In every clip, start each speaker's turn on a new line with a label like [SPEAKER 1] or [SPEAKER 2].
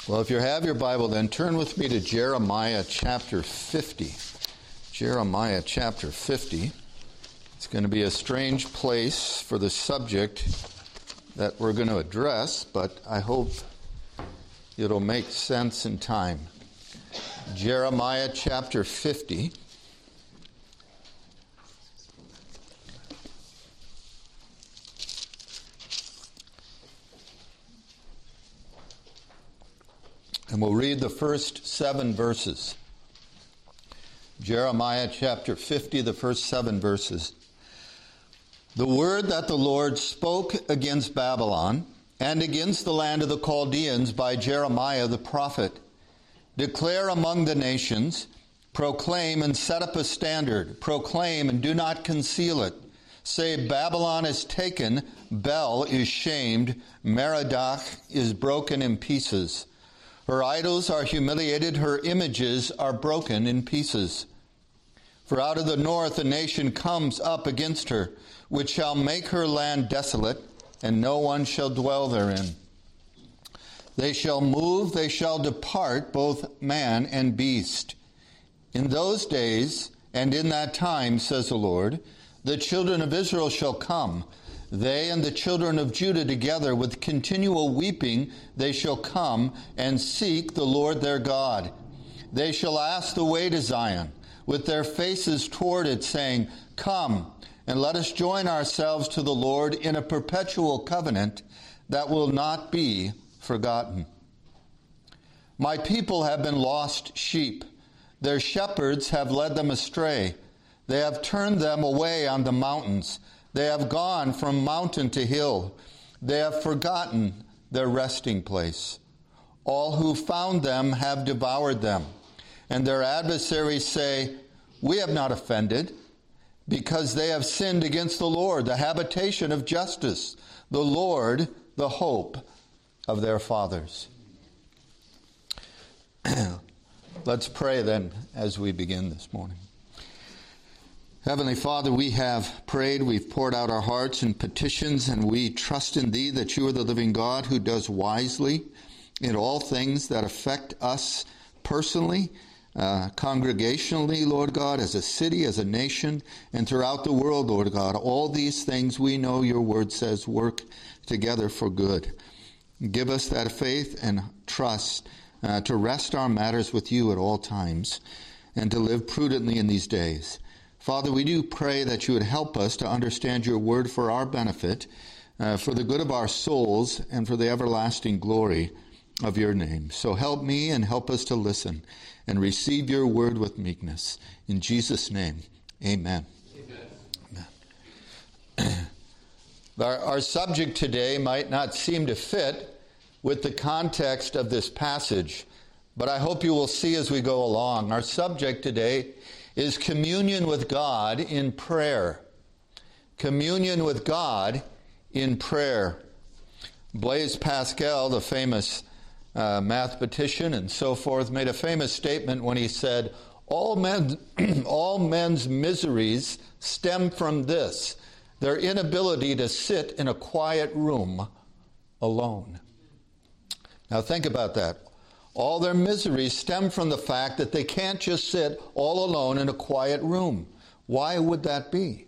[SPEAKER 1] Well, if you have your Bible, then turn with me to Jeremiah chapter 50. Jeremiah chapter 50. It's going to be a strange place for the subject that we're going to address, but I hope it'll make sense in time. Jeremiah chapter 50. And we'll read the first 7 verses. Jeremiah chapter 50, the first 7 verses. The word that the Lord spoke against Babylon and against the land of the Chaldeans by Jeremiah the prophet. Declare among the nations, proclaim and set up a standard, proclaim and do not conceal it. Say, Babylon is taken, Bel is shamed, Merodach is broken in pieces. Her idols are humiliated, her images are broken in pieces. For out of the north a nation comes up against her, which shall make her land desolate, and no one shall dwell therein. They shall move, they shall depart, both man and beast. In those days, and in that time, says the Lord, the children of Israel shall come, they and the children of Judah together with continual weeping, they shall come and seek the Lord their God. They shall ask the way to Zion, with their faces toward it, saying, Come, and let us join ourselves to the Lord in a perpetual covenant that will not be forgotten. My people have been lost sheep. Their shepherds have led them astray. They have turned them away on the mountains. They have gone from mountain to hill. They have forgotten their resting place. All who found them have devoured them. And their adversaries say, We have not offended, because they have sinned against the Lord, the habitation of justice, the Lord, the hope of their fathers. Let's pray then as we begin this morning. Heavenly Father, we have prayed, we've poured out our hearts in petitions, and we trust in Thee that You are the living God who does wisely in all things that affect us personally, congregationally, Lord God, as a city, as a nation, and throughout the world, Lord God. All these things we know Your word says work together for good. Give us that faith and trust to rest our matters with You at all times and to live prudently in these days. Father, we do pray that You would help us to understand Your word for our benefit, for the good of our souls, and for the everlasting glory of Your name. So help me and help us to listen and receive Your word with meekness. In Jesus' name, amen. Amen. Our subject today might not seem to fit with the context of this passage, but I hope you will see as we go along. Our subject today is communion with God in prayer. Communion with God in prayer. Blaise Pascal, the famous mathematician and so forth, made a famous statement when he said, all men's miseries stem from this, their inability to sit in a quiet room alone. Now think about that. All their miseries stem from the fact that they can't just sit all alone in a quiet room. Why would that be?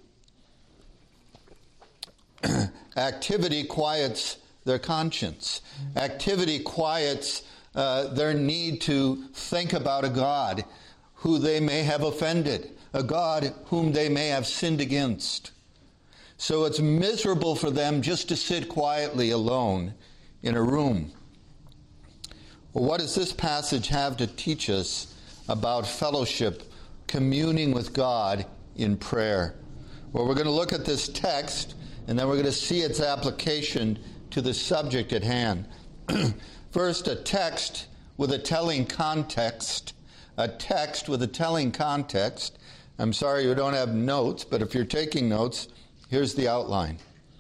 [SPEAKER 1] Activity quiets their conscience. Activity quiets their need to think about a God who they may have offended, a God whom they may have sinned against. So it's miserable for them just to sit quietly alone in a room. Well, what does this passage have to teach us about fellowship, communing with God in prayer? Well, we're going to look at this text, and then we're going to see its application to the subject at hand. First, a text with a telling context. A text with a telling context. I'm sorry you don't have notes, but if you're taking notes, here's the outline.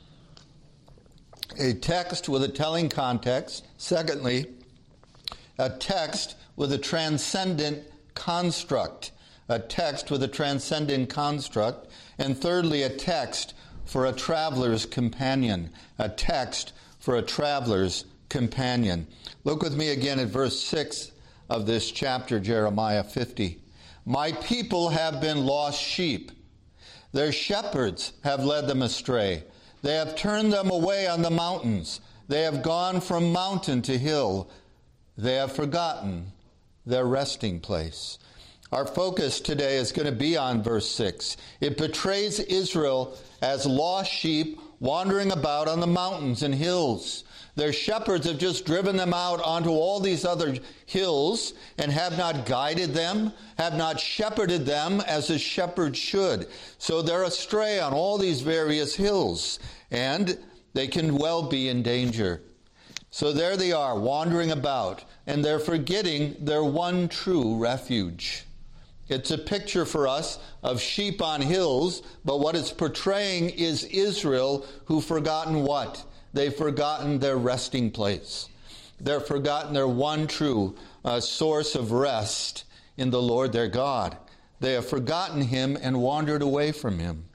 [SPEAKER 1] A text with a telling context. Secondly, a text with a transcendent construct. A text with a transcendent construct. And thirdly, a text for a traveler's companion. A text for a traveler's companion. Look with me again at verse 6 of this chapter, Jeremiah 50. My people have been lost sheep. Their shepherds have led them astray. They have turned them away on the mountains. They have gone from mountain to hill. They have forgotten their resting place. Our focus today is going to be on verse 6. It portrays Israel as lost sheep wandering about on the mountains and hills. Their shepherds have just driven them out onto all these other hills and have not guided them, have not shepherded them as a shepherd should. So they're astray on all these various hills, and they can well be in danger. So there they are, wandering about, and they're forgetting their one true refuge. It's a picture for us of sheep on hills, but what it's portraying is Israel who've forgotten what? They've forgotten their resting place. They've forgotten their one true source of rest in the Lord their God. They have forgotten him and wandered away from him.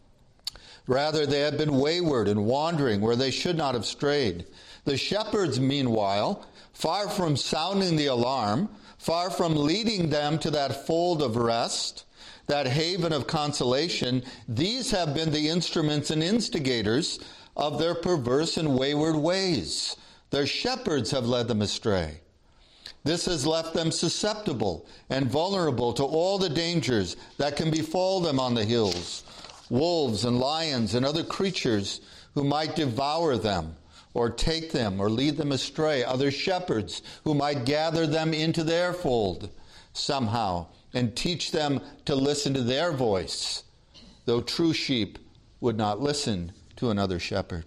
[SPEAKER 1] Rather, they have been wayward and wandering where they should not have strayed. The shepherds, meanwhile, far from sounding the alarm, far from leading them to that fold of rest, that haven of consolation, these have been the instruments and instigators of their perverse and wayward ways. Their shepherds have led them astray. This has left them susceptible and vulnerable to all the dangers that can befall them on the hills. Wolves and lions and other creatures who might devour them or take them or lead them astray. Other shepherds who might gather them into their fold somehow and teach them to listen to their voice, though true sheep would not listen to another shepherd.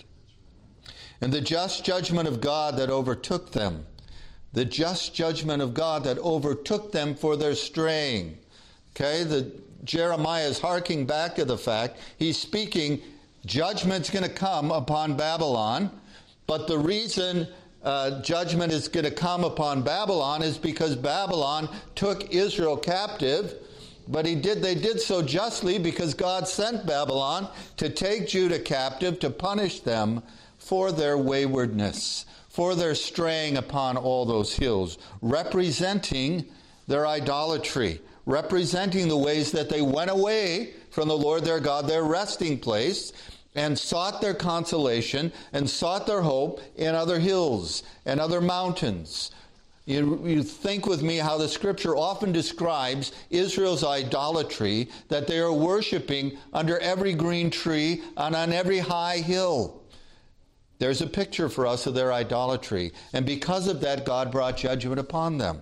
[SPEAKER 1] And the just judgment of God that overtook them, the just judgment of God that overtook them for their straying. Okay, Jeremiah is harking back to the fact, he's speaking, judgment's going to come upon Babylon, but the reason judgment is going to come upon Babylon is because Babylon took Israel captive. But they did so justly because God sent Babylon to take Judah captive to punish them for their waywardness, for their straying upon all those hills, representing their idolatry, representing the ways that they went away from the Lord their God, their resting place, and sought their consolation and sought their hope in other hills and other mountains. You think with me how the scripture often describes Israel's idolatry, that they are worshiping under every green tree and on every high hill. There's a picture for us of their idolatry. And because of that, God brought judgment upon them.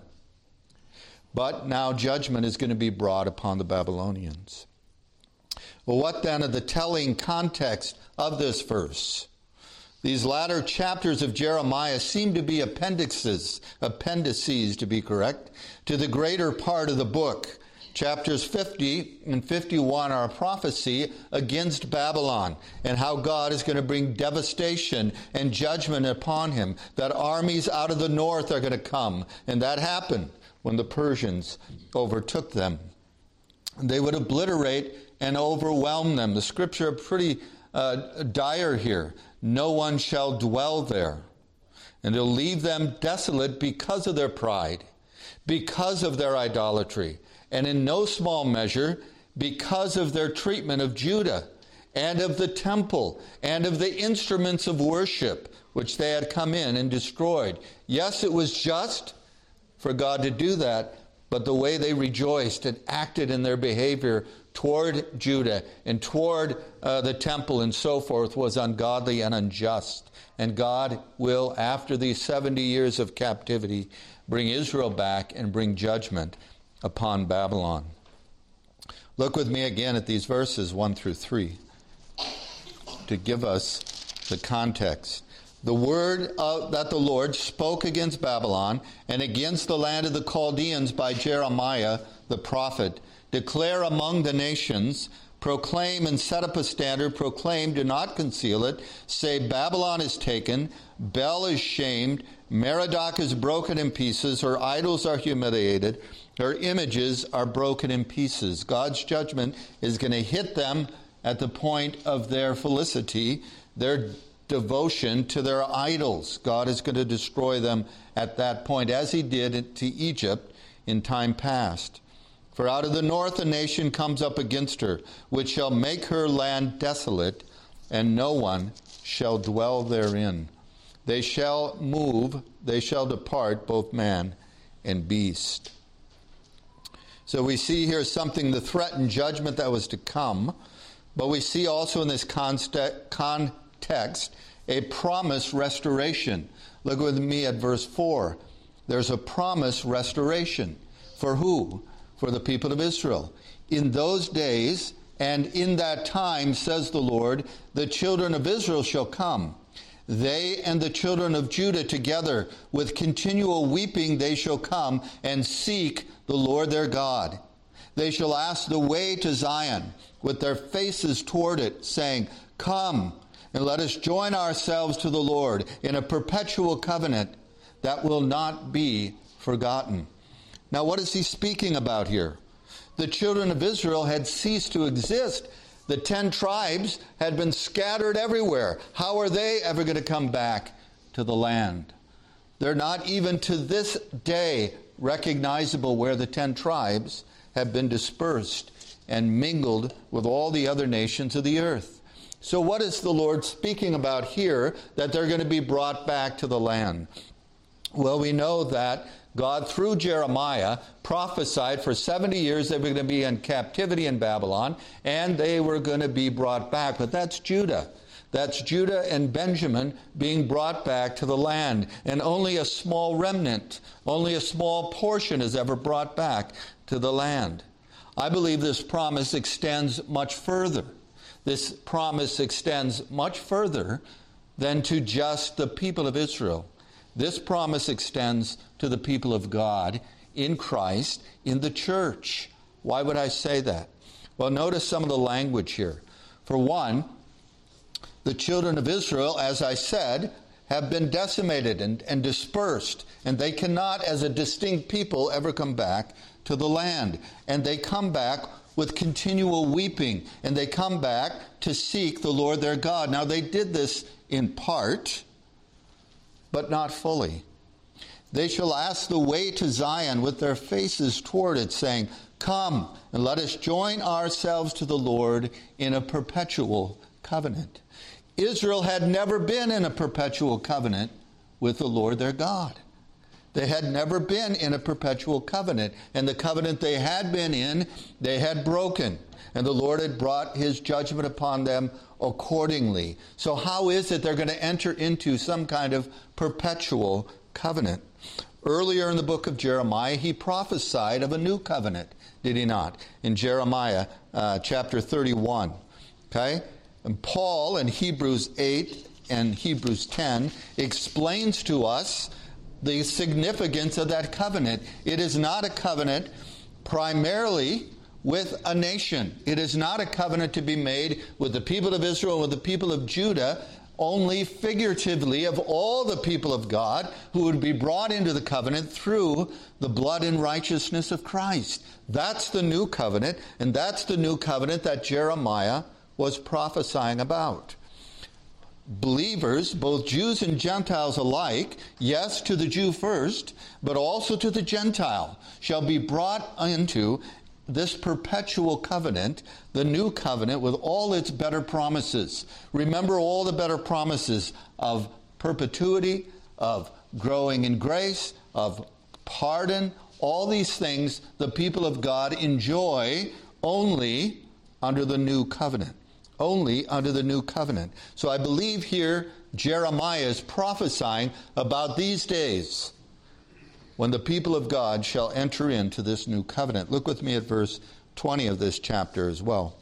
[SPEAKER 1] But now judgment is going to be brought upon the Babylonians. Well, what then of the telling context of this verse? These latter chapters of Jeremiah seem to be appendices to be correct, to the greater part of the book. Chapters 50 and 51 are a prophecy against Babylon and how God is going to bring devastation and judgment upon him, that armies out of the north are going to come. And that happened when the Persians overtook them. They would obliterate and overwhelm them. The scripture is pretty dire here. No one shall dwell there. And he'll leave them desolate because of their pride, because of their idolatry, and in no small measure because of their treatment of Judah and of the temple and of the instruments of worship which they had come in and destroyed. Yes, it was just for God to do that, but the way they rejoiced and acted in their behavior toward Judah and toward the temple and so forth was ungodly and unjust. And God will, after these 70 years of captivity, bring Israel back and bring judgment upon Babylon. Look with me again at these verses 1 through 3 to give us the context. The word that the Lord spoke against Babylon and against the land of the Chaldeans by Jeremiah the prophet. Declare among the nations, proclaim and set up a standard, proclaim, do not conceal it. Say, Babylon is taken, Bel is shamed, Merodach is broken in pieces, her idols are humiliated, her images are broken in pieces. God's judgment is going to hit them at the point of their felicity. Their devotion to their idols. God is going to destroy them at that point, as he did to Egypt in time past. For out of the north a nation comes up against her, which shall make her land desolate, and no one shall dwell therein. They shall move, they shall depart, both man and beast. So we see here something, the threatened judgment that was to come, but we see also in this context a promised restoration. Look with me at verse 4. There's a promised restoration. For who? For the people of Israel. In those days and in that time, says the Lord, the children of Israel shall come. They and the children of Judah together, with continual weeping they shall come and seek the Lord their God. They shall ask the way to Zion, with their faces toward it, saying, Come, and let us join ourselves to the Lord in a perpetual covenant that will not be forgotten. Now, what is he speaking about here? The children of Israel had ceased to exist. The 10 tribes had been scattered everywhere. How are they ever going to come back to the land? They're not even to this day recognizable where the 10 tribes have been dispersed and mingled with all the other nations of the earth. So what is the Lord speaking about here, that they're going to be brought back to the land? Well, we know that God, through Jeremiah, prophesied for 70 years they were going to be in captivity in Babylon, and they were going to be brought back. But that's Judah. That's Judah and Benjamin being brought back to the land. And only a small remnant, only a small portion is ever brought back to the land. I believe this promise extends much further. This promise extends much further than to just the people of Israel. This promise extends to the people of God in Christ, in the church. Why would I say that? Well, notice some of the language here. For one, the children of Israel, as I said, have been decimated and dispersed, and they cannot, as a distinct people, ever come back to the land. And they come back with continual weeping, and they come back to seek the Lord their God. Now, they did this in part, but not fully. They shall ask the way to Zion with their faces toward it, saying, Come, and let us join ourselves to the Lord in a perpetual covenant. Israel had never been in a perpetual covenant with the Lord their God. They had never been in a perpetual covenant. And the covenant they had been in, they had broken. And the Lord had brought his judgment upon them accordingly. So how is it they're going to enter into some kind of perpetual covenant? Earlier in the book of Jeremiah, he prophesied of a new covenant, did he not? In Jeremiah chapter 31. Okay? And Paul in Hebrews 8 and Hebrews 10 explains to us the significance of that covenant. It is not a covenant primarily with a nation. It is not a covenant to be made with the people of Israel, with the people of Judah, only figuratively of all the people of God who would be brought into the covenant through the blood and righteousness of Christ. That's the new covenant, and that's the new covenant that Jeremiah was prophesying about. Believers, both Jews and Gentiles alike, yes, to the Jew first, but also to the Gentile, shall be brought into this perpetual covenant, the new covenant, with all its better promises. Remember all the better promises of perpetuity, of growing in grace, of pardon. All these things the people of God enjoy only under the new covenant. Only under the new covenant. So I believe here Jeremiah is prophesying about these days when the people of God shall enter into this new covenant. Look with me at verse 20 of this chapter as well.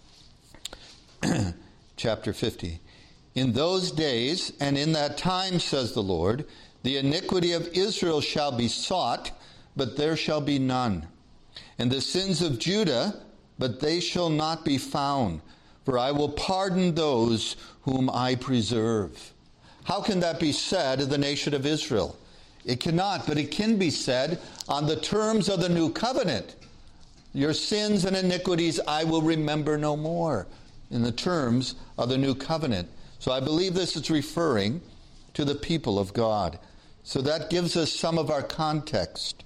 [SPEAKER 1] Chapter 50. In those days and in that time, says the Lord, the iniquity of Israel shall be sought, but there shall be none. And the sins of Judah, but they shall not be found. For I will pardon those whom I preserve. How can that be said of the nation of Israel? It cannot, but it can be said on the terms of the new covenant. Your sins and iniquities I will remember no more, in the terms of the new covenant. So I believe this is referring to the people of God. So that gives us some of our context.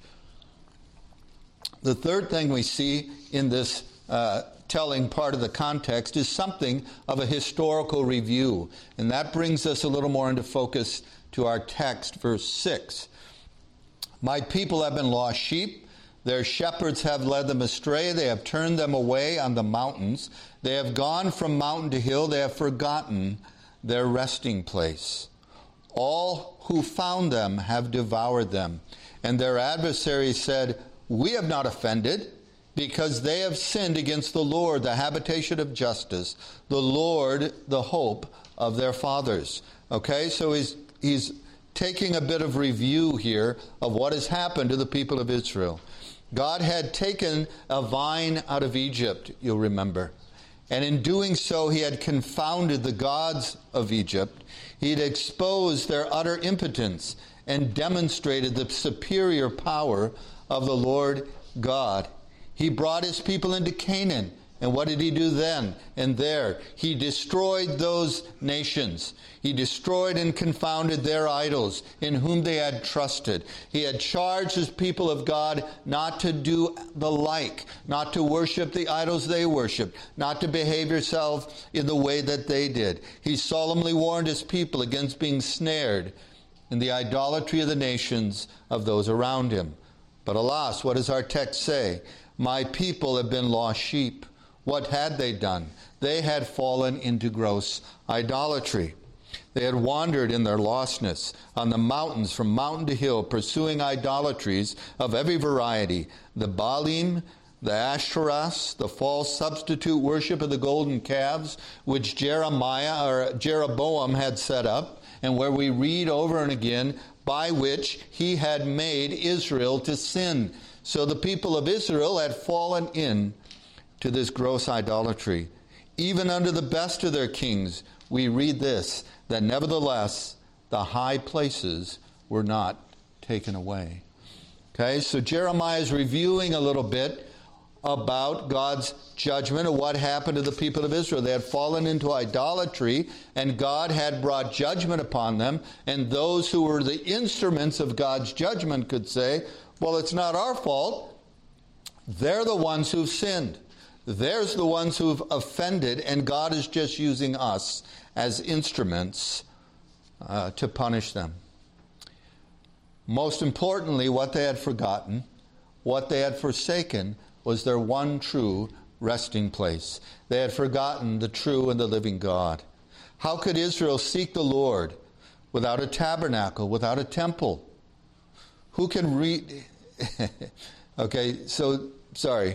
[SPEAKER 1] The third thing we see in this telling part of the context is something of a historical review. And that brings us a little more into focus to our text, verse 6. My people have been lost sheep. Their shepherds have led them astray. They have turned them away on the mountains. They have gone from mountain to hill. They have forgotten their resting place. All who found them have devoured them. And their adversaries said, we have not offended, because they have sinned against the Lord, the habitation of justice, the Lord, the hope of their fathers. Okay, so he's taking a bit of review here of what has happened to the people of Israel. God had taken a vine out of Egypt, you'll remember. And in doing so, he had confounded the gods of Egypt. He had exposed their utter impotence and demonstrated the superior power of the Lord God. He brought his people into Canaan. And what did he do then and there? He destroyed those nations. He destroyed and confounded their idols in whom they had trusted. He had charged his people of God not to do the like, not to worship the idols they worshiped, not to behave yourself in the way that they did. He solemnly warned his people against being snared in the idolatry of the nations of those around him. But alas, what does our text say? My people have been lost sheep. What had they done? They had fallen into gross idolatry. They had wandered in their lostness on the mountains from mountain to hill, pursuing idolatries of every variety, the Baalim, the Ashtoreths, the false substitute worship of the golden calves, which Jeroboam had set up, and where we read over and again, by which he had made Israel to sin. So the people of Israel had fallen in to this gross idolatry. Even under the best of their kings, we read this, that nevertheless the high places were not taken away. Okay, so Jeremiah is reviewing a little bit about God's judgment of what happened to the people of Israel. They had fallen into idolatry, and God had brought judgment upon them, and those who were the instruments of God's judgment could say, well, it's not our fault. They're the ones who've sinned. There's the ones who've offended, and God is just using us as instruments to punish them. Most importantly, what they had forgotten, what they had forsaken, was their one true resting place. They had forgotten the true and the living God. How could Israel seek the Lord without a tabernacle, without a temple? Who can read? Okay, so, sorry.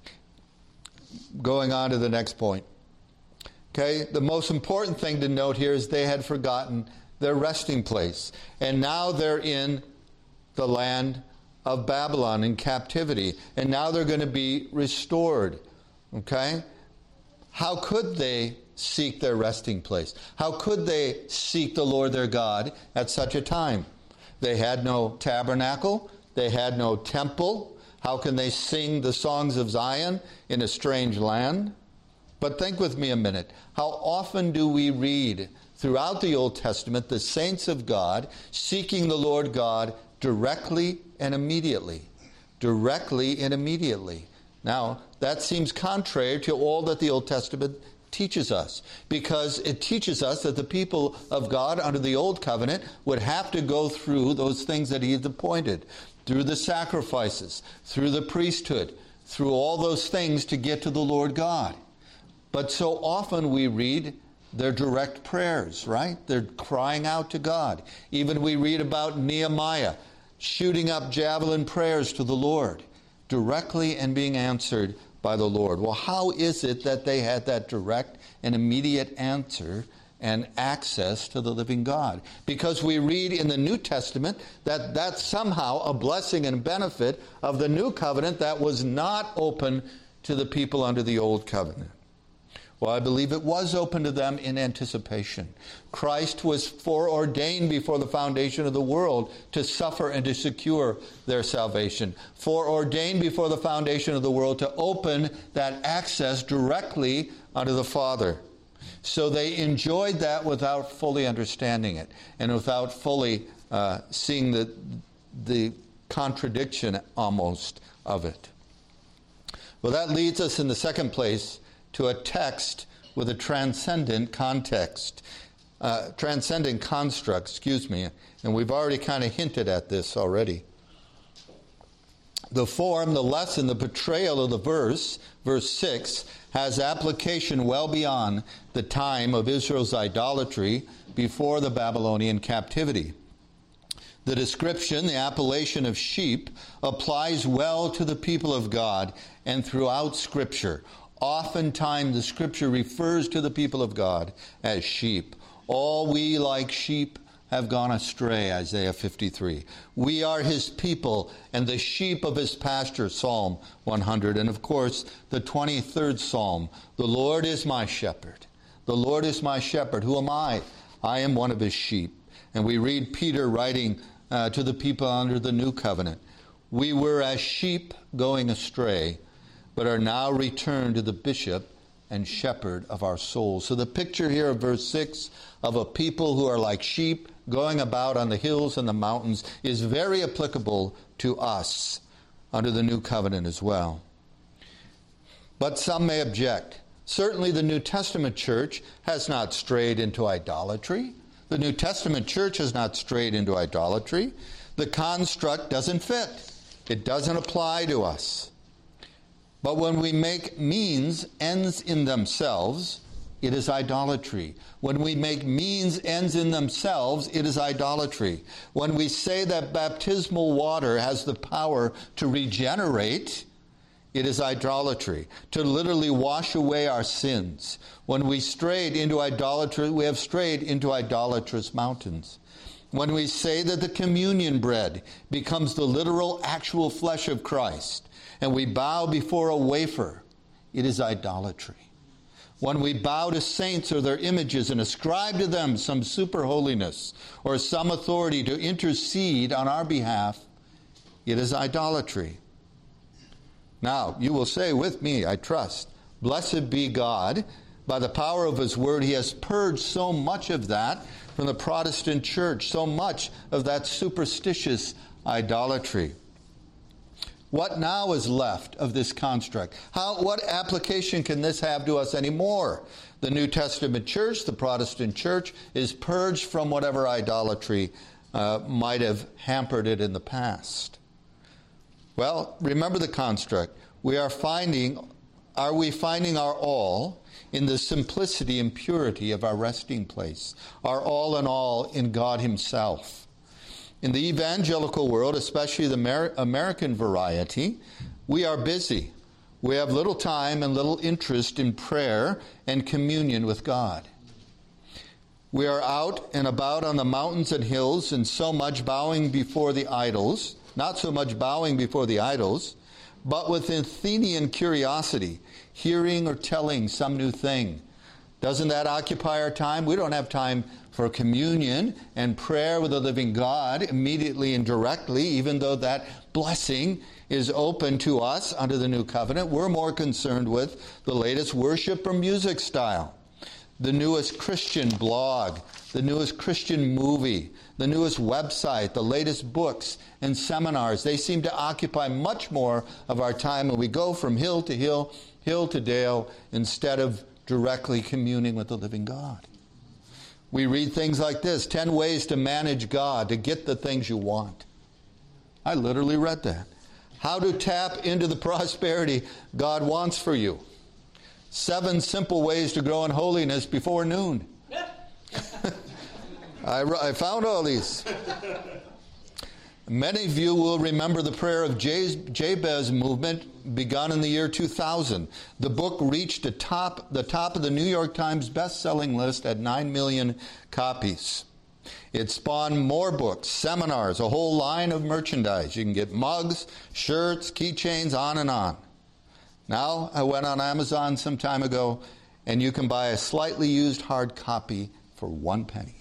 [SPEAKER 1] Going on to the next point. Okay, the most important thing to note here is they had forgotten their resting place. And now they're in the land of Babylon in captivity. And now they're going to be restored. Okay? How could they seek their resting place? How could they seek the Lord their God at such a time? They had no tabernacle. They had no temple. How can they sing the songs of Zion in a strange land? But think with me a minute. How often do we read throughout the Old Testament the saints of God seeking the Lord God directly and immediately? Directly and immediately. Now, that seems contrary to all that the Old Testament teaches us, because it teaches us that the people of God under the Old Covenant would have to go through those things that he had appointed, through the sacrifices, through the priesthood, through all those things to get to the Lord God. But so often we read their direct prayers, right? They're crying out to God. Even we read about Nehemiah shooting up javelin prayers to the Lord, directly and being answered by the Lord. Well, how is it that they had that direct and immediate answer and access to the living God? Because we read in the New Testament that that's somehow a blessing and benefit of the new covenant that was not open to the people under the old covenant. Well, I believe it was open to them in anticipation. Christ was foreordained before the foundation of the world to suffer and to secure their salvation. Foreordained before the foundation of the world to open that access directly unto the Father. So they enjoyed that without fully understanding it and without fully seeing the contradiction almost of it. Well, that leads us in the second place to a text with a transcendent context, transcendent construct, and we've already kind of hinted at this already. The form, the lesson, the portrayal of the verse 6, has application well beyond the time of Israel's idolatry before the Babylonian captivity. The description, the appellation of sheep, applies well to the people of God and throughout Scripture. Oftentimes the Scripture refers to the people of God as sheep. All we like sheep have gone astray, Isaiah 53. We are his people and the sheep of his pasture, Psalm 100. And of course, the 23rd Psalm, the Lord is my shepherd. The Lord is my shepherd. Who am I? I am one of his sheep. And we read Peter writing to the people under the new covenant. We were as sheep going astray, but are now returned to the bishop and shepherd of our souls. So the picture here of verse 6 of a people who are like sheep going about on the hills and the mountains is very applicable to us under the new covenant as well. But some may object. Certainly the New Testament church has not strayed into idolatry. The New Testament church has not strayed into idolatry. The construct doesn't fit. It doesn't apply to us. But when we make means ends in themselves, it is idolatry. When we make means ends in themselves, it is idolatry. When we say that baptismal water has the power to regenerate, it is idolatry, to literally wash away our sins. When we strayed into idolatry, we have strayed into idolatrous mountains. When we say that the communion bread becomes the literal, actual flesh of Christ, and we bow before a wafer, it is idolatry. When we bow to saints or their images and ascribe to them some super holiness or some authority to intercede on our behalf, it is idolatry. Now, you will say with me, I trust, blessed be God, by the power of his word, he has purged so much of that from the Protestant church, so much of that superstitious idolatry. What now is left of this construct? What application can this have to us anymore? The New Testament church, the Protestant church, is purged from whatever idolatry might have hampered it in the past. Well, remember the construct. Are we finding our all in the simplicity and purity of our resting place? Our all in all in God himself. In the evangelical world, especially the American variety, we are busy. We have little time and little interest in prayer and communion with God. We are out and about on the mountains and hills and so much bowing before the idols, not so much bowing before the idols, but with Athenian curiosity, hearing or telling some new thing. Doesn't that occupy our time? We don't have time for communion and prayer with the living God immediately and directly, even though that blessing is open to us under the new covenant. We're more concerned with the latest worship or music style, the newest Christian blog, the newest Christian movie, the newest website, the latest books and seminars. They seem to occupy much more of our time, and we go from hill to hill, hill to dale, instead of directly communing with the living God. We read things like this: 10 ways to manage God, to get the things you want. I literally read that. How to tap into the prosperity God wants for you. 7 simple ways to grow in holiness before noon. I found all these. Many of you will remember the prayer of Jabez movement begun in the year 2000. The book reached the top of the New York Times best-selling list at 9 million copies. It spawned more books, seminars, a whole line of merchandise. You can get mugs, shirts, keychains, on and on. Now, I went on Amazon some time ago, and you can buy a slightly used hard copy for 1 penny.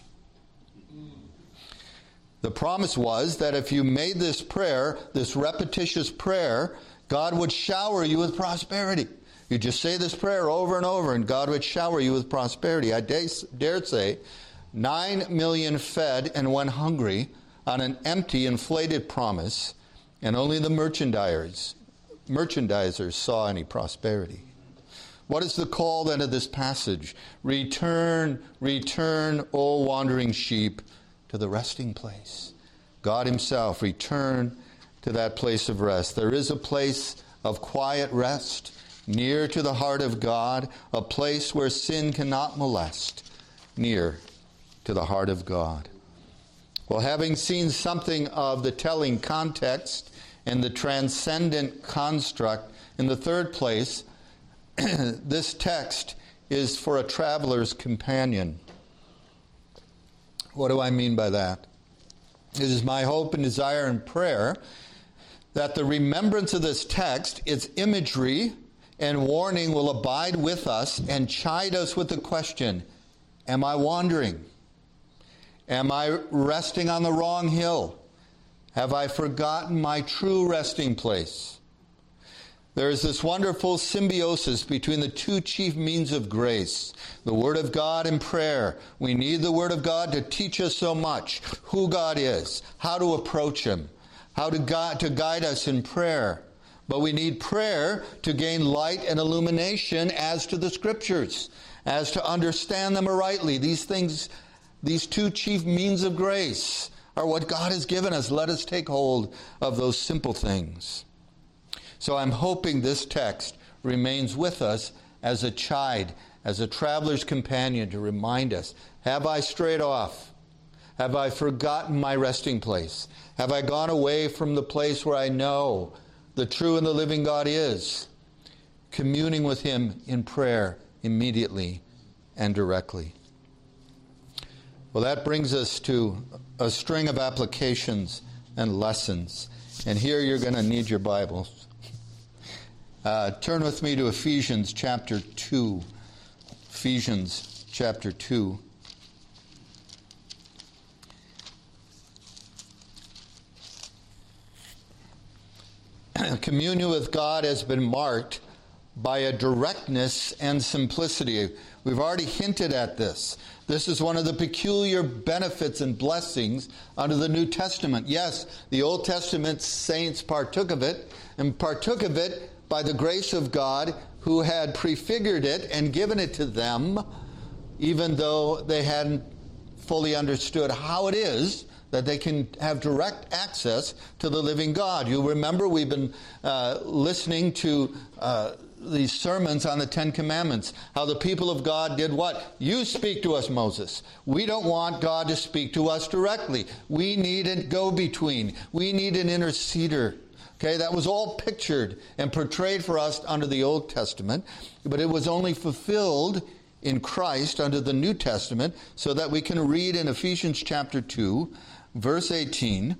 [SPEAKER 1] The promise was that if you made this prayer, this repetitious prayer, God would shower you with prosperity. You just say this prayer over and over, and God would shower you with prosperity. I dare say 9 million fed and went hungry on an empty, inflated promise, and only the merchandisers saw any prosperity. What is the call then of this passage? Return, return, O wandering sheep, to the resting place. God himself, return to that place of rest. There is a place of quiet rest near to the heart of God, a place where sin cannot molest, near to the heart of God. Well, having seen something of the telling context and the transcendent construct, in the third place, this text is for a traveler's companion. What do I mean by that? It is my hope and desire and prayer that the remembrance of this text, its imagery and warning, will abide with us and chide us with the question, am I wandering? Am I resting on the wrong hill? Have I forgotten my true resting place? There is this wonderful symbiosis between the two chief means of grace, the Word of God and prayer. We need the Word of God to teach us so much, who God is, how to approach him, how to guide us in prayer. But we need prayer to gain light and illumination as to the Scriptures, as to understand them rightly. These things, these two chief means of grace, are what God has given us. Let us take hold of those simple things. So I'm hoping this text remains with us as a chide, as a traveler's companion, to remind us, have I strayed off? Have I forgotten my resting place? Have I gone away from the place where I know the true and the living God is? Communing with him in prayer immediately and directly. Well, that brings us to a string of applications and lessons. And here you're going to need your Bibles. Turn with me to Ephesians chapter 2. Ephesians chapter 2. Communion with God has been marked by a directness and simplicity. We've already hinted at this. This is one of the peculiar benefits and blessings under the New Testament. Yes, the Old Testament saints partook of it, and partook of it by the grace of God, who had prefigured it and given it to them, even though they hadn't fully understood how it is that they can have direct access to the living God. You remember we've been listening to these sermons on the Ten Commandments, how the people of God did what? You speak to us, Moses. We don't want God to speak to us directly. We need a go-between. We need an interceder. Okay, that was all pictured and portrayed for us under the Old Testament, but it was only fulfilled in Christ under the New Testament, so that we can read in Ephesians chapter 2, verse 18,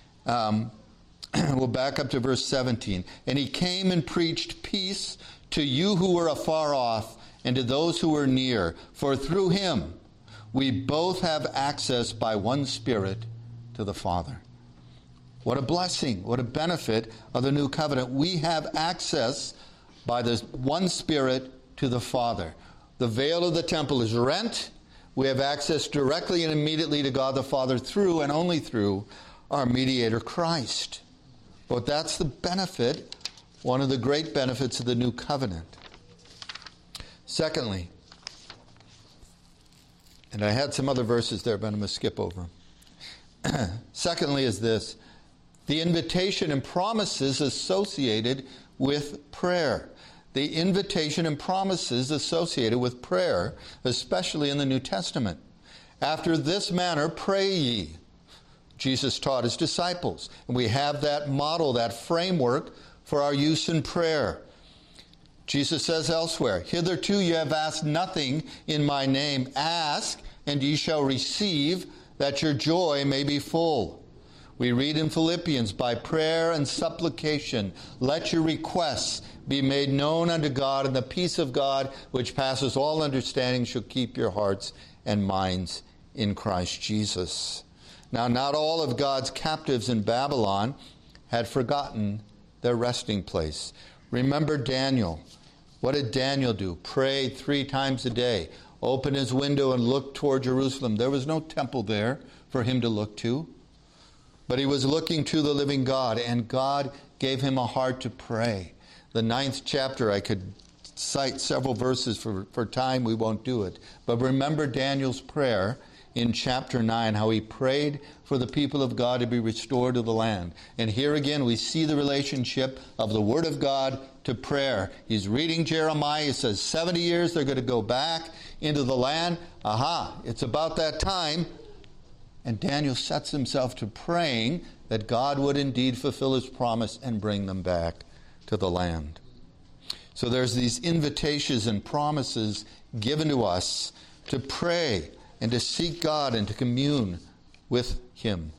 [SPEAKER 1] we'll back up to verse 17. And he came and preached peace to you who were afar off and to those who were near, for through him we both have access by one Spirit to the Father. What a blessing, what a benefit of the new covenant. We have access by the one Spirit to the Father. The veil of the temple is rent. We have access directly and immediately to God the Father through and only through our mediator Christ. But that's the benefit, one of the great benefits of the new covenant. Secondly, and I had some other verses there, but I'm going to skip over them. Secondly is this: the invitation and promises associated with prayer. The invitation and promises associated with prayer, especially in the New Testament. After this manner, pray ye, Jesus taught his disciples. And we have that model, that framework for our use in prayer. Jesus says elsewhere, hitherto ye have asked nothing in my name. Ask, and ye shall receive, that your joy may be full. We read in Philippians, by prayer and supplication, let your requests be made known unto God, and the peace of God, which passes all understanding, shall keep your hearts and minds in Christ Jesus. Now, not all of God's captives in Babylon had forgotten their resting place. Remember Daniel. What did Daniel do? Prayed 3 times a day. Opened his window and looked toward Jerusalem. There was no temple there for him to look to. But he was looking to the living God, and God gave him a heart to pray. The 9th chapter, I could cite several verses for time. We won't do it. But remember Daniel's prayer in chapter 9, how he prayed for the people of God to be restored to the land. And here again we see the relationship of the Word of God to prayer. He's reading Jeremiah. He says 70 years they're going to go back into the land. It's about that time. And Daniel sets himself to praying that God would indeed fulfill his promise and bring them back to the land. So there's these invitations and promises given to us to pray and to seek God and to commune with him.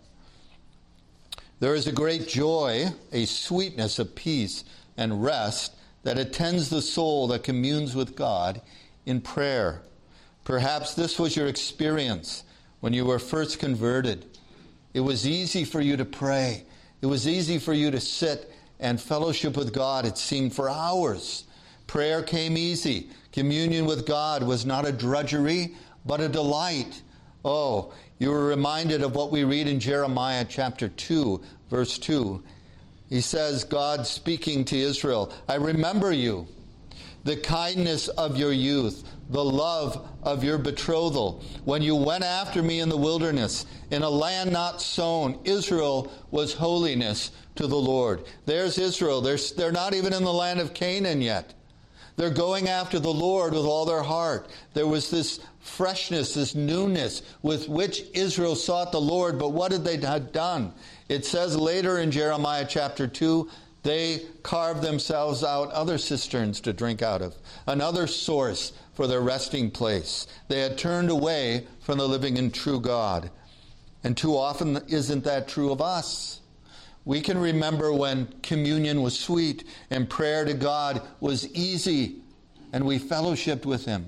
[SPEAKER 1] There is a great joy, a sweetness, a peace, and rest that attends the soul that communes with God in prayer. Perhaps this was your experience when you were first converted. It was easy for you to pray. It was easy for you to sit and fellowship with God, it seemed, for hours. Prayer came easy. Communion with God was not a drudgery, but a delight. Oh, you were reminded of what we read in Jeremiah chapter 2, verse 2. He says, God speaking to Israel, I remember you, the kindness of your youth, the love of your betrothal. When you went after me in the wilderness, in a land not sown, Israel was holiness to the Lord. There's Israel. They're not even in the land of Canaan yet. They're going after the Lord with all their heart. There was this freshness, this newness with which Israel sought the Lord. But what had they done? It says later in Jeremiah chapter 2, they carved themselves out other cisterns to drink out of, another source for their resting place. They had turned away from the living and true God. And too often isn't that true of us? We can remember when communion was sweet and prayer to God was easy and we fellowshiped with him.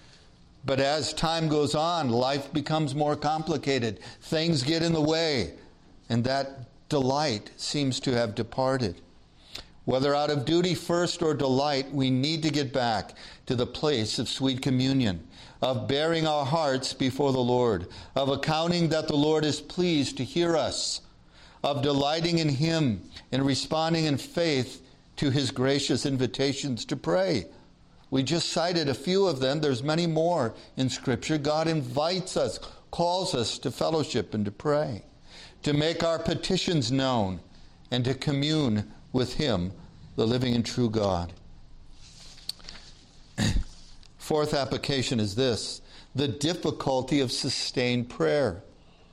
[SPEAKER 1] But as time goes on, life becomes more complicated. Things get in the way, and that delight seems to have departed. Whether out of duty first or delight, we need to get back to the place of sweet communion, of bearing our hearts before the Lord, of accounting that the Lord is pleased to hear us, of delighting in him and responding in faith to his gracious invitations to pray. We just cited a few of them. There's many more in Scripture. God invites us, calls us to fellowship and to pray, to make our petitions known, and to commune with him, the living and true God. Fourth application is this: the difficulty of sustained prayer.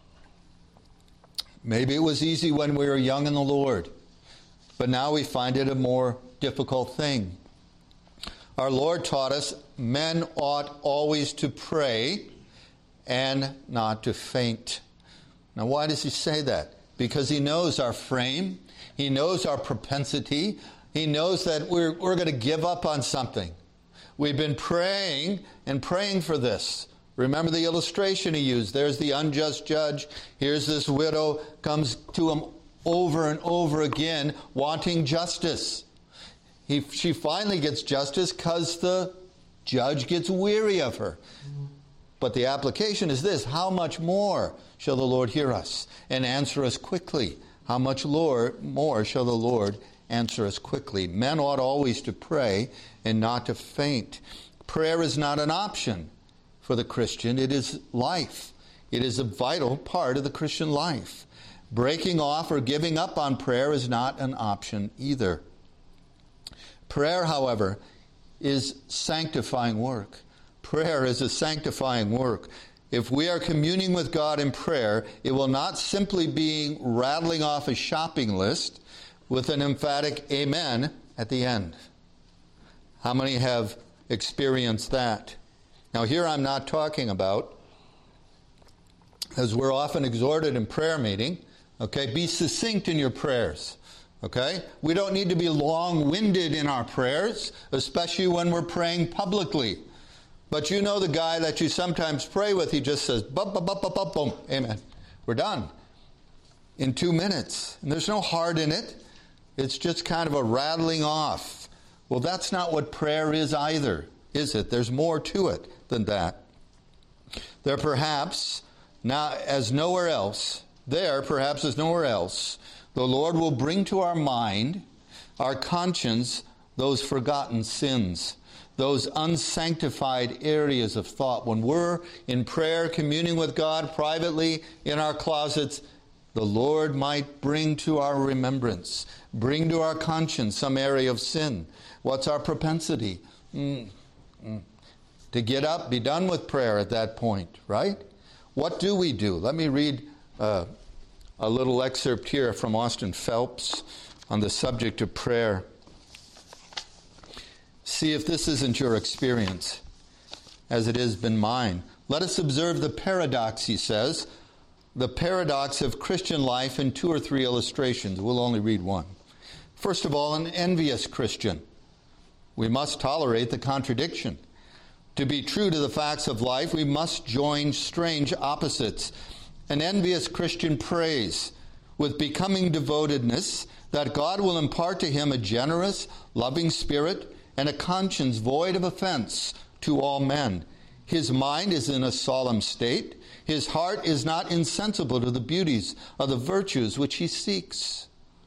[SPEAKER 1] Maybe it was easy when we were young in the Lord, but now we find it a more difficult thing. Our Lord taught us men ought always to pray and not to faint. Now, why does he say that? Because he knows our frame. He knows our propensity. He knows that we're going to give up on something. We've been praying and praying for this. Remember the illustration he used. There's the unjust judge. Here's this widow, comes to him over and over again, wanting justice. She finally gets justice because the judge gets weary of her. But the application is this: how much more shall the Lord hear us and answer us quickly? How much more shall the Lord answer us quickly? Men ought always to pray and not to faint. Prayer is not an option for the Christian. It is life. It is a vital part of the Christian life. Breaking off or giving up on prayer is not an option either. Prayer, however, is sanctifying work. Prayer is a sanctifying work. If we are communing with God in prayer, it will not simply be rattling off a shopping list with an emphatic amen at the end. How many have experienced that? Now, here I'm not talking about, as we're often exhorted in prayer meeting, okay, be succinct in your prayers. Okay? We don't need to be long-winded in our prayers, especially when we're praying publicly. But you know the guy that you sometimes pray with, he just says, bum, bum, bum, bum, bum, boom, amen. We're done in 2 minutes. And there's no heart in it. It's just kind of a rattling off Well, that's not what prayer is either, is it? There's more to it than that. There perhaps, now as nowhere else, the Lord will bring to our mind, our conscience, those forgotten sins, those unsanctified areas of thought. When we're in prayer, communing with God privately in our closets, the Lord might bring to our remembrance, bring to our conscience some area of sin. What's our propensity? To get up, be done with prayer at that point, right? What do we do? Let me read a little excerpt here from Austin Phelps on the subject of prayer. See if this isn't your experience, as it has been mine. Let us observe the paradox, he says, the paradox of Christian life in 2 or 3 illustrations. We'll only read one. First of all, an envious Christian. We must tolerate the contradiction. To be true to the facts of life, we must join strange opposites. An envious Christian prays with becoming devotedness that God will impart to him a generous, loving spirit and a conscience void of offense to all men. His mind is in a solemn state. His heart is not insensible to the beauties of the virtues which he seeks.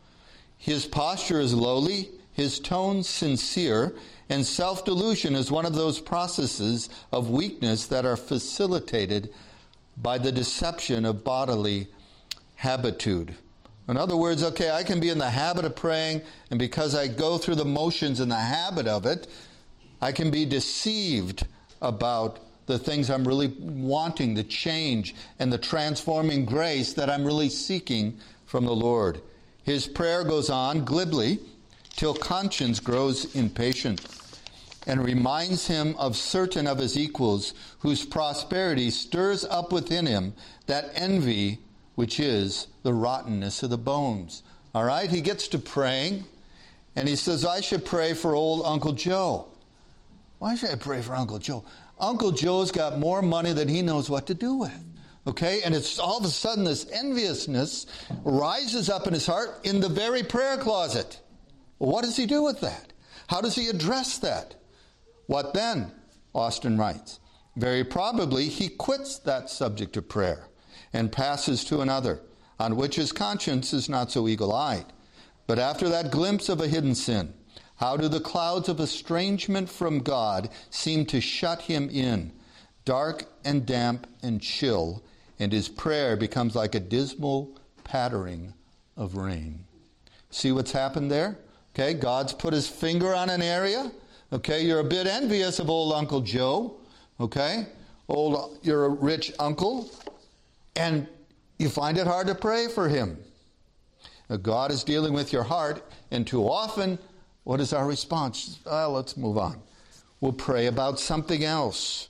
[SPEAKER 1] His posture is lowly, his tone sincere, and self-delusion is one of those processes of weakness that are facilitated by the deception of bodily habitude. In other words, okay, I can be in the habit of praying, and because I go through the motions in the habit of it, I can be deceived about the things I'm really wanting, the change and the transforming grace that I'm really seeking from the Lord. His prayer goes on glibly till conscience grows impatient and reminds him of certain of his equals whose prosperity stirs up within him that envy which is the rottenness of the bones. All right, he gets to praying, and he says, I should pray for old Uncle Joe. Why should I pray for Uncle Joe? Uncle Joe's got more money than he knows what to do with. Okay, and it's all of a sudden this enviousness rises up in his heart in the very prayer closet. Well, what does he do with that? How does he address that? What then? Austin writes, very probably he quits that subject of prayer and passes to another, on which his conscience is not so eagle-eyed. But after that glimpse of a hidden sin, how do the clouds of estrangement from God seem to shut him in, dark and damp and chill, and his prayer becomes like a dismal pattering of rain. See what's happened there? Okay, God's put his finger on an area. Okay, you're a bit envious of old Uncle Joe. Okay, you're a rich uncle, and you find it hard to pray for him. Now, God is dealing with your heart, and too often, what is our response? Let's move on. We'll pray about something else.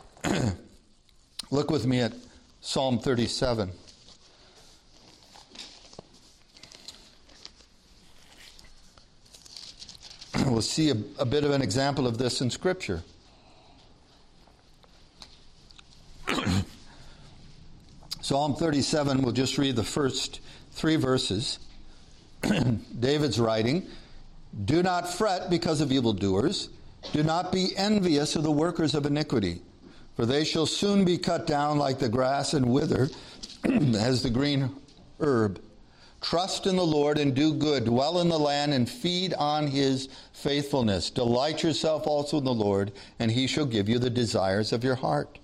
[SPEAKER 1] Look with me at Psalm 37. We'll see a bit of an example of this in Scripture. Psalm 37, we'll just read the first 3 verses. David's writing, do not fret because of evildoers. Do not be envious of the workers of iniquity, for they shall soon be cut down like the grass and wither as the green herb. Trust in the Lord and do good. Dwell in the land and feed on his faithfulness. Delight yourself also in the Lord, and he shall give you the desires of your heart.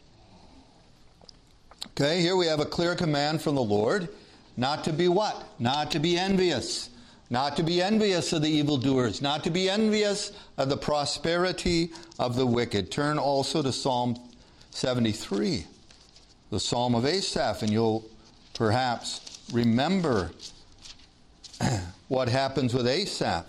[SPEAKER 1] Okay, here we have a clear command from the Lord, not to be what? Not to be envious. Not to be envious of the evildoers. Not to be envious of the prosperity of the wicked. Turn also to Psalm 73, the Psalm of Asaph, and you'll perhaps remember what happens with Asaph.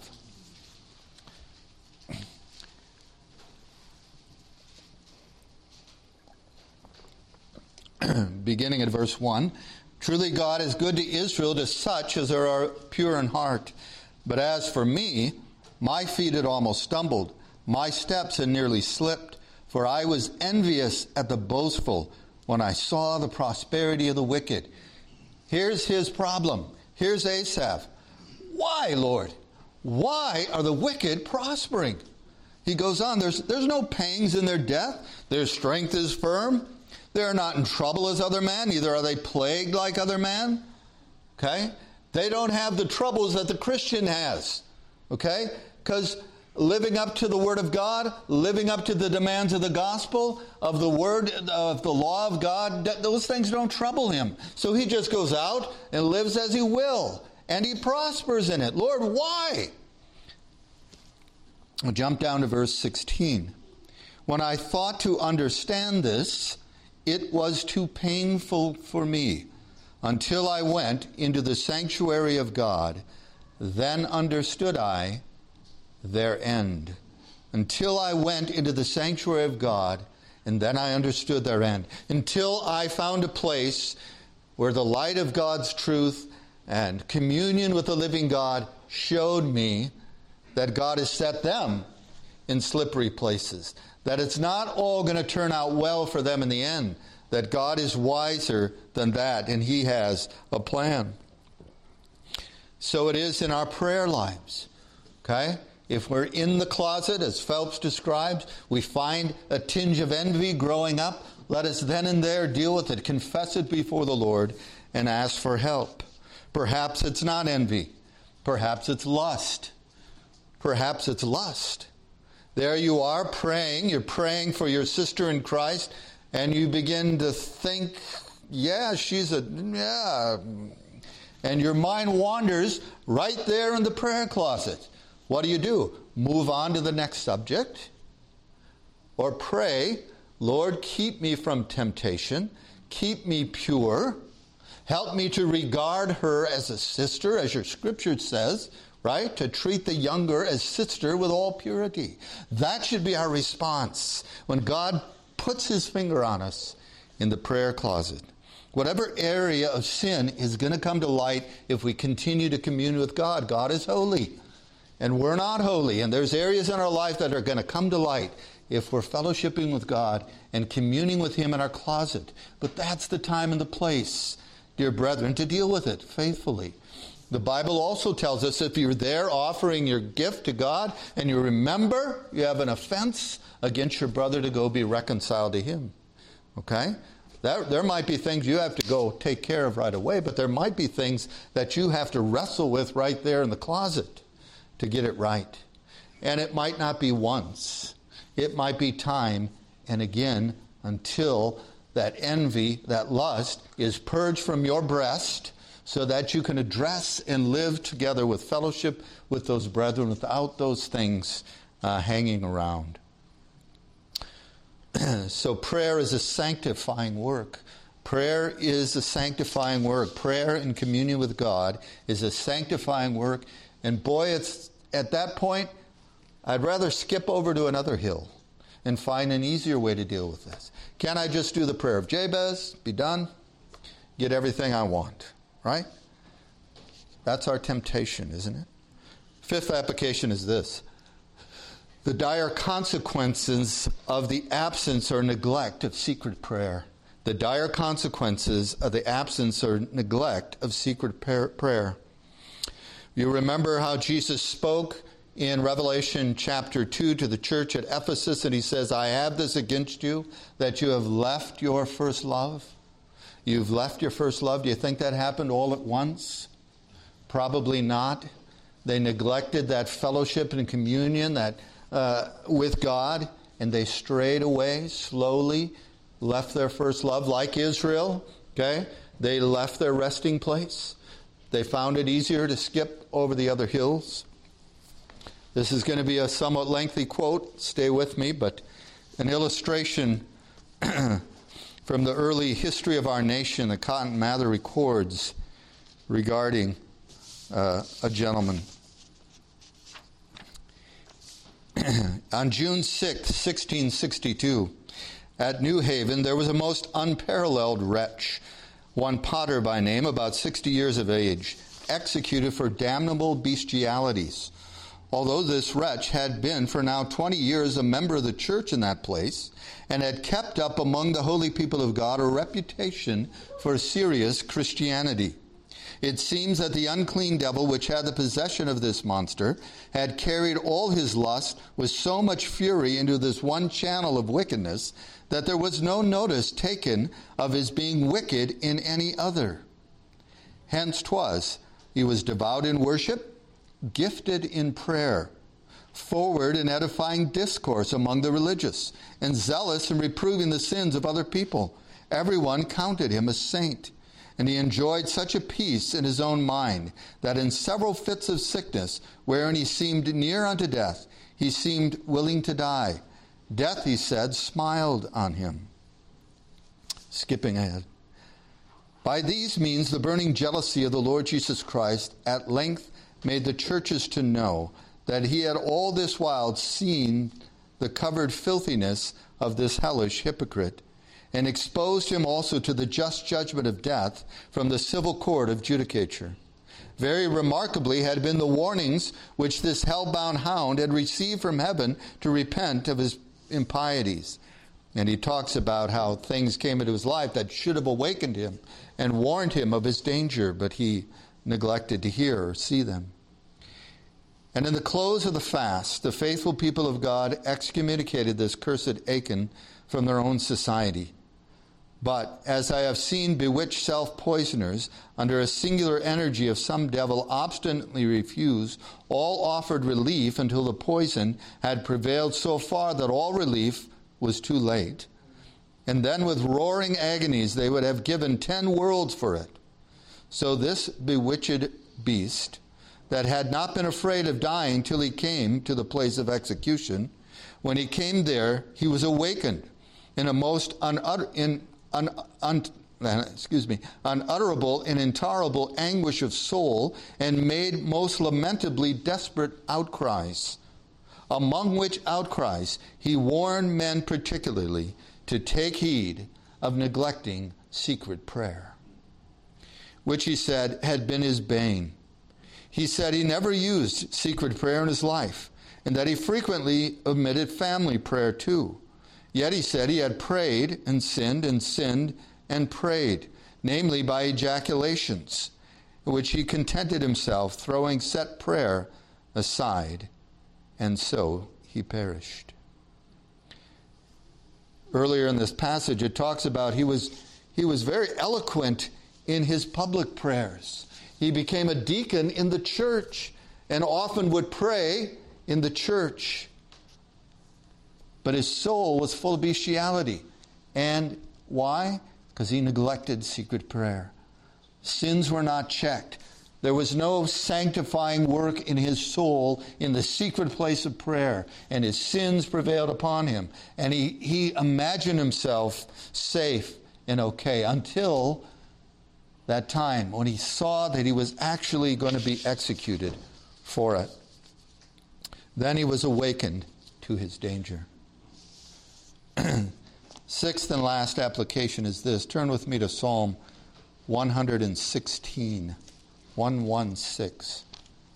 [SPEAKER 1] Beginning at verse 1. Truly God is good to Israel, to such as are pure in heart. But as for me, my feet had almost stumbled. My steps had nearly slipped. For I was envious at the boastful when I saw the prosperity of the wicked. Here's his problem. Here's Asaph. Why, Lord? why are the wicked prospering? He goes on, there's no pangs in their death. Their strength is firm. They are not in trouble as other men, neither are they plagued like other men. Okay? They don't have the troubles that the Christian has. Okay? Because living up to the Word of God, living up to the demands of the gospel, of the Word, of the law of God, those things don't trouble him. So he just goes out and lives as he will. And he prospers in it. Lord, why? We'll jump down to verse 16. When I thought to understand this, it was too painful for me until I went into the sanctuary of God. Then understood I their end. Until I went into the sanctuary of God, and then I understood their end. Until I found a place where the light of God's truth and communion with the living God showed me that God has set them in slippery places. That it's not all going to turn out well for them in the end. That God is wiser than that, and He has a plan. So it is in our prayer lives. Okay? If we're in the closet, as Phelps describes, we find a tinge of envy growing up, let us then and there deal with it, confess it before the Lord, and ask for help. Perhaps it's not envy. Perhaps it's lust. Perhaps it's lust. There you are praying. You're praying for your sister in Christ, and you begin to think, and your mind wanders right there in the prayer closet. What do? Move on to the next subject? Or pray, Lord, keep me from temptation. Keep me pure. Help me to regard her as a sister, as your scripture says, right? To treat the younger as sister with all purity. That should be our response when God puts His finger on us in the prayer closet. Whatever area of sin is going to come to light if we continue to commune with God. God is holy, and we're not holy. And there's areas in our life that are going to come to light if we're fellowshipping with God and communing with Him in our closet. But that's the time and the place, dear brethren, to deal with it faithfully. The Bible also tells us if you're there offering your gift to God and you remember you have an offense against your brother, to go be reconciled to him. Okay? There might be things you have to go take care of right away, but there might be things that you have to wrestle with right there in the closet to get it right. And it might not be once. It might be time and again until that envy, that lust is purged from your breast, so that you can address and live together with fellowship with those brethren without those things hanging around. So prayer is a sanctifying work. Prayer is a sanctifying work. Prayer in communion with God is a sanctifying work. And boy, it's at that point, I'd rather skip over to another hill and find an easier way to deal with this. Can't I just do the prayer of Jabez, be done, get everything I want? Right? That's our temptation, isn't it? Fifth application is this. The dire consequences of the absence or neglect of secret prayer. The dire consequences of the absence or neglect of secret prayer. You remember how Jesus spoke in Revelation chapter 2 to the church at Ephesus, and He says, I have this against you, that you have left your first love. You've left your first love. Do you think that happened all at once? Probably not. They neglected that fellowship and communion that with God, and they strayed away slowly, left their first love, like Israel. Okay, they left their resting place. They found it easier to skip over the other hills. This is going to be a somewhat lengthy quote. Stay with me, but an illustration from the early history of our nation that Cotton Mather records regarding a gentleman. On June 6, 1662, at New Haven, there was a most unparalleled wretch, one Potter by name, about 60 years of age, executed for damnable bestialities. Although this wretch had been for now 20 years a member of the church in that place, and had kept up among the holy people of God a reputation for serious Christianity. It seems that the unclean devil which had the possession of this monster had carried all his lust with so much fury into this one channel of wickedness that there was no notice taken of his being wicked in any other. Hence 'twas, he was devout in worship, gifted in prayer, forward in edifying discourse among the religious, and zealous in reproving the sins of other people. Everyone counted him a saint. And he enjoyed such a peace in his own mind, that in several fits of sickness, wherein he seemed near unto death, he seemed willing to die. Death, he said, smiled on him. Skipping ahead. By these means, the burning jealousy of the Lord Jesus Christ at length made the churches to know that he had all this while seen the covered filthiness of this hellish hypocrite, and exposed him also to the just judgment of death from the civil court of judicature. Very remarkably had been the warnings which this hell-bound hound had received from heaven to repent of his impieties. And he talks about how things came into his life that should have awakened him and warned him of his danger, but he neglected to hear or see them. And in the close of the fast, the faithful people of God excommunicated this cursed Achan from their own society. But, as I have seen bewitched self-poisoners, under a singular energy of some devil, obstinately refuse all offered relief until the poison had prevailed so far that all relief was too late. And then with roaring agonies they would have given 10 worlds for it. So this bewitched beast, that had not been afraid of dying till he came to the place of execution, when he came there, he was awakened in a most unutterable and intolerable anguish of soul, and made most lamentably desperate outcries, among which outcries he warned men particularly to take heed of neglecting secret prayer, which he said had been his bane. He said he never used secret prayer in his life, and that he frequently omitted family prayer too. Yet he said he had prayed and sinned and prayed, namely by ejaculations, in which he contented himself, throwing set prayer aside, and so he perished. Earlier in this passage, it talks about he was very eloquent in his public prayers. He became a deacon in the church and often would pray in the church. But his soul was full of bestiality. And why? Because he neglected secret prayer. Sins were not checked. There was no sanctifying work in his soul in the secret place of prayer. And his sins prevailed upon him. And he imagined himself safe and okay until that time when he saw that he was actually going to be executed for it. Then he was awakened to his danger. Sixth and last application is this. Turn with me to Psalm 116. 116.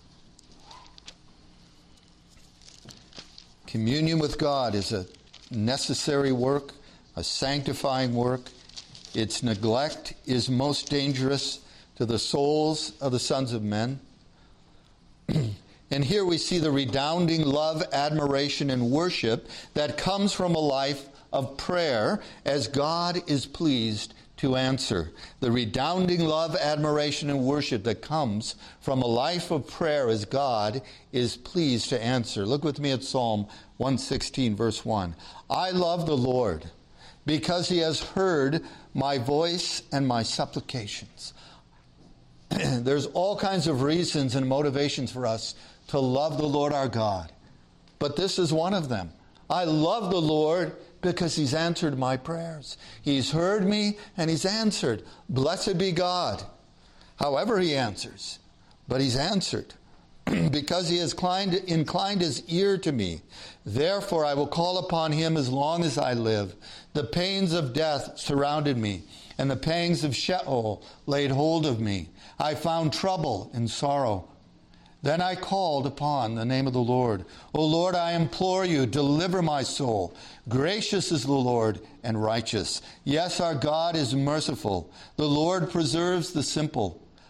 [SPEAKER 1] Communion with God is a necessary work, a sanctifying work. Its neglect is most dangerous to the souls of the sons of men. And here we see the redounding love, admiration, and worship that comes from a life of prayer as God is pleased to answer. The redounding love, admiration, and worship that comes from a life of prayer as God is pleased to answer. Look with me at Psalm 116, verse 1. I love the Lord because he has heard my voice and my supplications. There's all kinds of reasons and motivations for us to love the Lord our God. But this is one of them. I love the Lord because he's answered my prayers. He's heard me and he's answered. Blessed be God. However he answers, but he's answered. Because he has inclined his ear to me. Therefore I will call upon him as long as I live. The pains of death surrounded me, and the pangs of Sheol laid hold of me. I found trouble and sorrow. Then I called upon the name of the Lord. O Lord, I implore you, deliver my soul. Gracious is the Lord and righteous. Yes, our God is merciful. The Lord preserves the simple.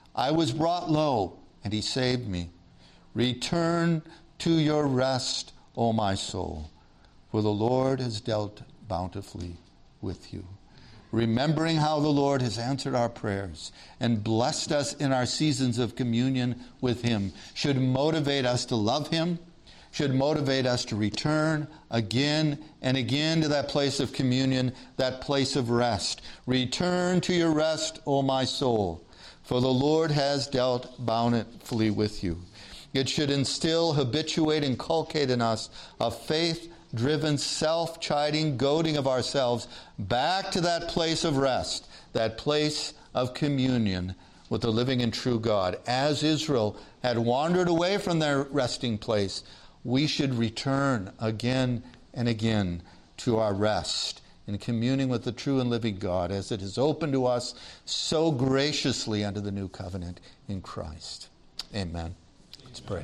[SPEAKER 1] I was brought low, and he saved me. Return to your rest, O my soul, for the Lord has dealt bountifully with you. Remembering how the Lord has answered our prayers and blessed us in our seasons of communion with him should motivate us to love him, should motivate us to return again and again to that place of communion, that place of rest. Return to your rest, O my soul, for the Lord has dealt bountifully with you. It should instill, habituate, inculcate in us a faith-driven, self-chiding goading of ourselves back to that place of rest, that place of communion with the living and true God. As Israel had wandered away from their resting place, we should return again and again to our rest in communing with the true and living God as it is open to us so graciously under the new covenant in Christ. Amen. Let's pray.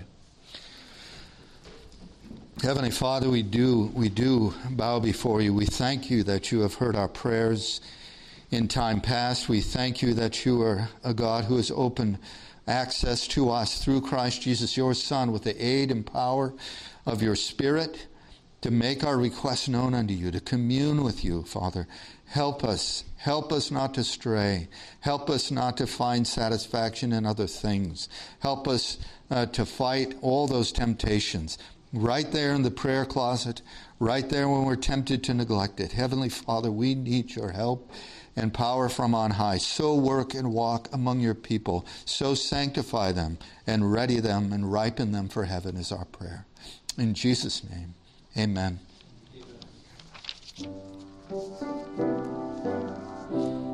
[SPEAKER 1] Heavenly Father, we do bow before you. We thank you that you have heard our prayers in time past. We thank you that you are a God who has opened access to us through Christ Jesus, your Son, with the aid and power of your Spirit to make our requests known unto you, to commune with you, Father. Help us not to stray. Help us not to find satisfaction in other things. Help us to fight all those temptations right there in the prayer closet, right there when we're tempted to neglect it. Heavenly Father, we need your help and power from on high. So work and walk among your people. So sanctify them and ready them and ripen them for heaven is our prayer. In Jesus' name, amen.